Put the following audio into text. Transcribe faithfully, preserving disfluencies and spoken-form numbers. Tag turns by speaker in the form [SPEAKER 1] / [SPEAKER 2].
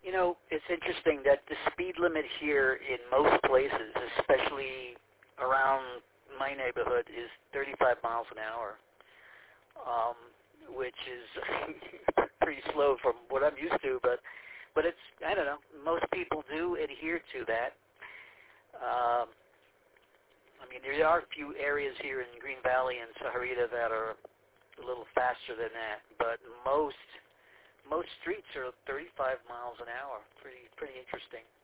[SPEAKER 1] You know, it's interesting that the speed limit here in most places, especially around my neighborhood, is thirty-five miles an hour, um, which is pretty slow from what I'm used to. But, but it's, I don't know, most people do adhere to that. Um, I mean, there are a few areas here in Green Valley and Sahuarita that are a little faster than that, but most most streets are thirty-five miles an hour. Pretty pretty interesting.